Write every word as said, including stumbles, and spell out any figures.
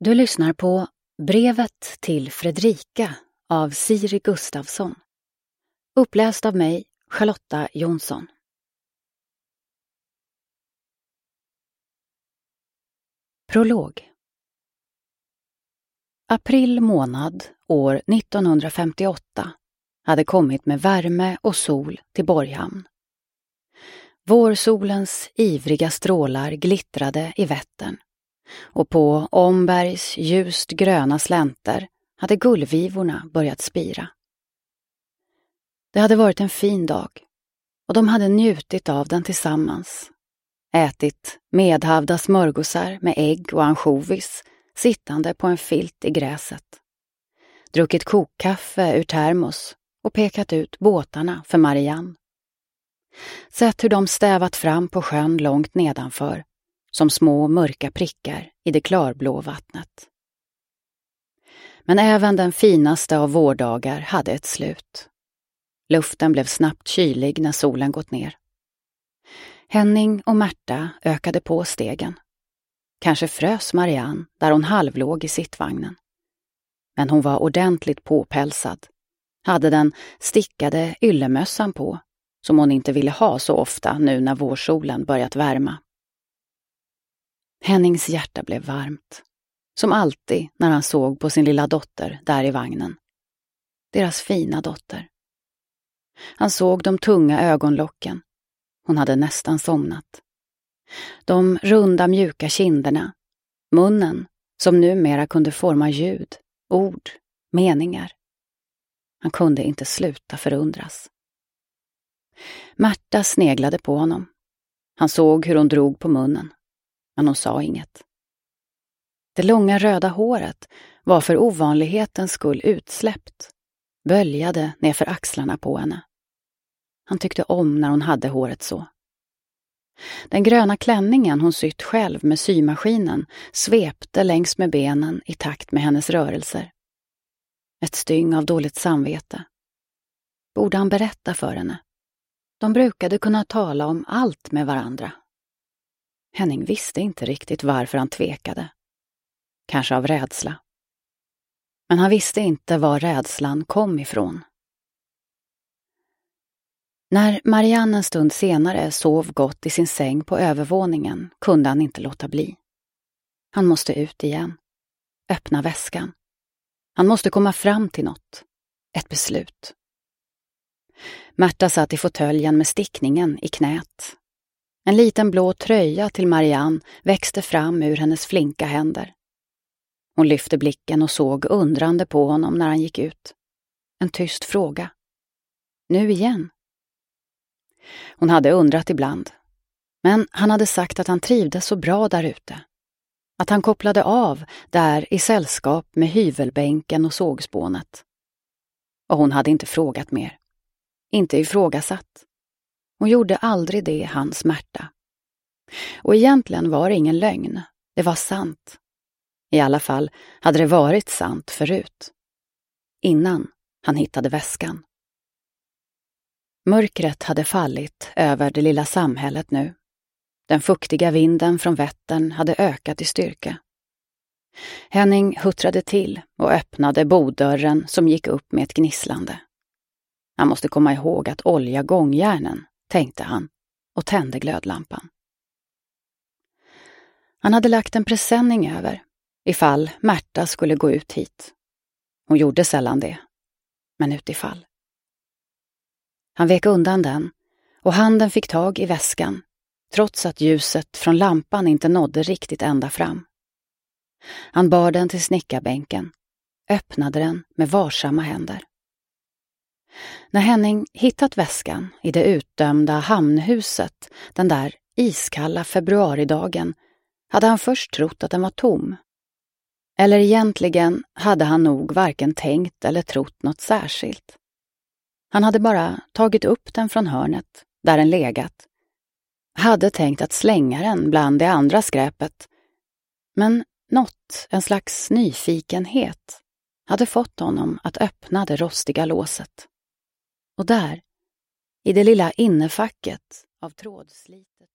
Du lyssnar på Brevet till Fredrika av Siri Gustafsson. Uppläst av mig, Charlotta Jonsson. Prolog. April månad år nittonhundrafemtioåtta hade kommit med värme och sol till Borghamn. Vårsolens ivriga strålar glittrade i Vättern, och på Ombergs ljust gröna slänter hade gullvivorna börjat spira. Det hade varit en fin dag, och de hade njutit av den tillsammans. Ätit medhavda smörgåsar med ägg och ansjovis sittande på en filt i gräset. Druckit kokkaffe ur termos och pekat ut båtarna för Marianne. Sett hur de stävat fram på sjön långt nedanför, som små mörka prickar i det klarblå vattnet. Men även den finaste av vårdagar hade ett slut. Luften blev snabbt kylig när solen gått ner. Henning och Märta ökade på stegen. Kanske frös Marianne där hon halvlåg i sittvagnen. Men hon var ordentligt påpälsad. Hade den stickade yllemössan på, som hon inte ville ha så ofta nu när vårsolen börjat värma. Hennings hjärta blev varmt, som alltid när han såg på sin lilla dotter där i vagnen. Deras fina dotter. Han såg de tunga ögonlocken. Hon hade nästan somnat. De runda mjuka kinderna, munnen som numera kunde forma ljud, ord, meningar. Han kunde inte sluta förundras. Märta sneglade på honom. Han såg hur hon drog på munnen, men hon sa inget. Det långa röda håret var för ovanlighetens skull utsläppt, böljade nerför axlarna på henne. Han tyckte om när hon hade håret så. Den gröna klänningen hon sytt själv med symaskinen svepte längs med benen i takt med hennes rörelser. Ett styng av dåligt samvete. Borde han berätta för henne? De brukade kunna tala om allt med varandra. Henning visste inte riktigt varför han tvekade. Kanske av rädsla. Men han visste inte var rädslan kom ifrån. När Marianne en stund senare sov gott i sin säng på övervåningen kunde han inte låta bli. Han måste ut igen. Öppna väskan. Han måste komma fram till något. Ett beslut. Märta satt i fåtöljen med stickningen i knät. En liten blå tröja till Marianne växte fram ur hennes flinka händer. Hon lyfte blicken och såg undrande på honom när han gick ut. En tyst fråga. Nu igen? Hon hade undrat ibland. Men han hade sagt att han trivdes så bra där ute. Att han kopplade av där i sällskap med hyvelbänken och sågspånet. Och hon hade inte frågat mer. Inte ifrågasatt. Hon gjorde aldrig det hans smärta. Och egentligen var det ingen lögn. Det var sant. I alla fall hade det varit sant förut. Innan han hittade väskan. Mörkret hade fallit över det lilla samhället nu. Den fuktiga vinden från Vättern hade ökat i styrka. Henning huttrade till och öppnade bodörren som gick upp med ett gnisslande. Han måste komma ihåg att olja gångjärnen, tänkte han, och tände glödlampan. Han hade lagt en presenning över, ifall Märta skulle gå ut hit. Hon gjorde sällan det, men utifall. Han vek undan den, och handen fick tag i väskan, trots att ljuset från lampan inte nådde riktigt ända fram. Han bar den till snickarbänken, öppnade den med varsamma händer. När Henning hittat väskan i det utdömda hamnhuset den där iskalla februaridagen hade han först trott att den var tom. Eller egentligen hade han nog varken tänkt eller trott något särskilt. Han hade bara tagit upp den från hörnet, där den legat. Hade tänkt att slänga den bland det andra skräpet. Men något, en slags nyfikenhet, hade fått honom att öppna det rostiga låset. Och där, i det lilla innefacket av trådslitet